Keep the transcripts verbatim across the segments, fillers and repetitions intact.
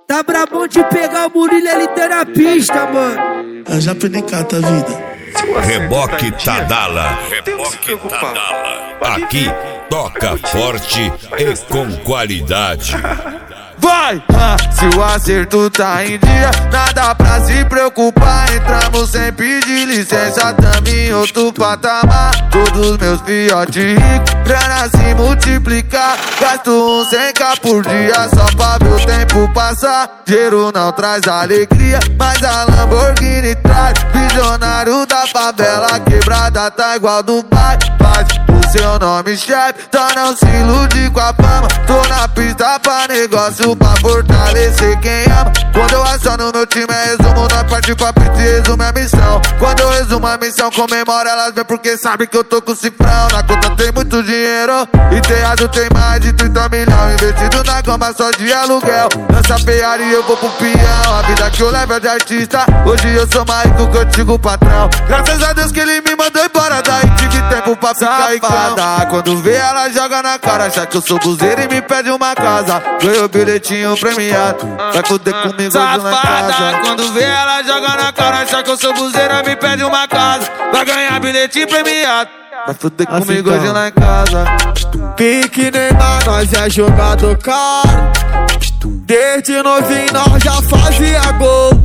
Tá brabão de pegar o Murilo, ele tá na pista, mano. Eu já perdi cata a vida. Reboque Tadala, Reboque Tadala. Aqui toca forte e com qualidade. Vai! Ah, se o acerto tá em dia, nada pra se preocupar. Entramos sem pedir licença, tamo em outro patamar. Todos meus fiotes ricos, grana se multiplicar. Gasto um cem k por dia só pra ver o tempo passar. Dinheiro não traz alegria, mas a Lamborghini traz. Visionário da favela, quebrada tá igual do pai. Faz o seu nome, chefe, então não se ilude com a fama. Tô na pista pra negócio, pra fortalecer quem ama. Quando eu aciono meu time é resumo, nós parte pra pista e resumo a missão. Quando eu resumo a missão, comemora, elas vêm porque sabe que eu tô com cifrão. Na conta tem muito dinheiro, e terrado tem mais de trinta milhões. Investido na goma só de aluguel. Nessa Ferrari eu vou pro peão. A vida que eu levo é de artista, hoje eu sou mais rico que o antigo patrão. Graças a Deus que ele me mandou embora, daí tive tempo pra ficar em casa. Quando vê ela joga na cara, acha que eu sou buzeiro e me pede uma casa. Ganhou bilhetinho premiado, vai foder comigo hoje lá em casa. Quando vê ela joga na cara, acha que eu sou buzeiro e me pede uma casa. Vai ganhar bilhetinho premiado, vai foder comigo hoje lá em casa. Pique Neymar, nós é jogador caro. Desde novinho nós já fazia gol.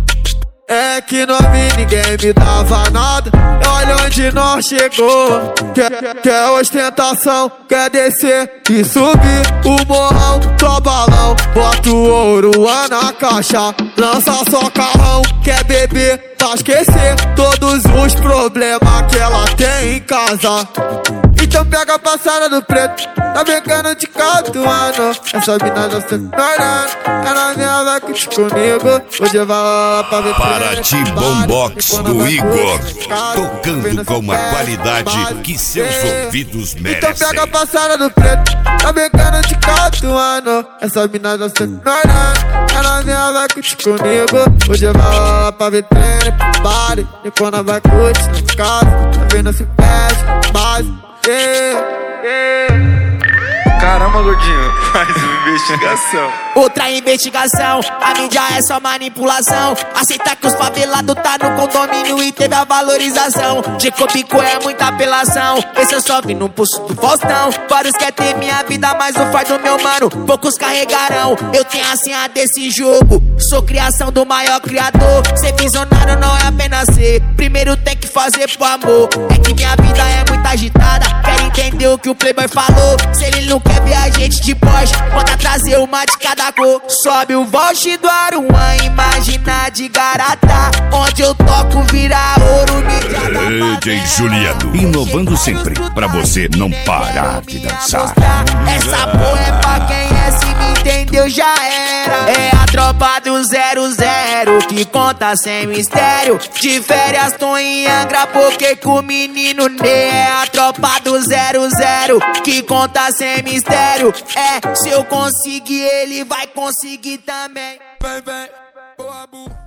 É que novinho ninguém me dava nada. Olha onde nós chegou. Quer, quer ostentação, quer descer e subir o morrão, só balão. Bota o ouro lá na caixa, lança só carrão. Quer beber pra esquecer todos os problemas que ela tem em casa. Então pega a passada do preto, tá brincando de catuano. Essa mina já se tornando, ela minha vai curtir comigo. Hoje eu vou lá pra ver Paraty Bombox do Igor, tocando com uma qualidade que seus ouvidos merecem. Então pega a passada do preto, tá brincando de catuano. Essa mina já se tornando, ela minha vai curtir comigo. Hoje eu vou lá pra ver treino, pare. E quando vai curtir na casa, tá vendo se fecha, base. Yeah, yeah. Caramba, gordinho, faz uma investigação. Outra investigação, a mídia é só manipulação. Aceita que os favelados tá no condomínio e teve a valorização. Jacobico é muita apelação, esse eu só vi no pulso do Faustão. Vários quer ter minha vida, mas o fardo meu mano poucos carregarão. Eu tenho a senha desse jogo, sou criação do maior criador. Ser visionário não é apenas ser, primeiro tem que fazer pro amor. É que minha vida é muito agitada, quero entender o que o Playboy falou. Se ele não quer ver a gente de Porsche, manda trazer uma de cada cor. Sobe o Volte do Aruan, imagina de Garata. Onde eu toco vira ouro, mídia da D J Juliano, inovando sempre, pra você não parar de dançar. Essa porra é pra quem é, se me entendeu já era. É a tropa do zero zero que conta sem mistério. De férias tô em Angra porque com o menino Ney. É a tropa do zero zero que conta sem mistério. É, se eu conseguir ele vai conseguir também. vem, vem, boa, bu.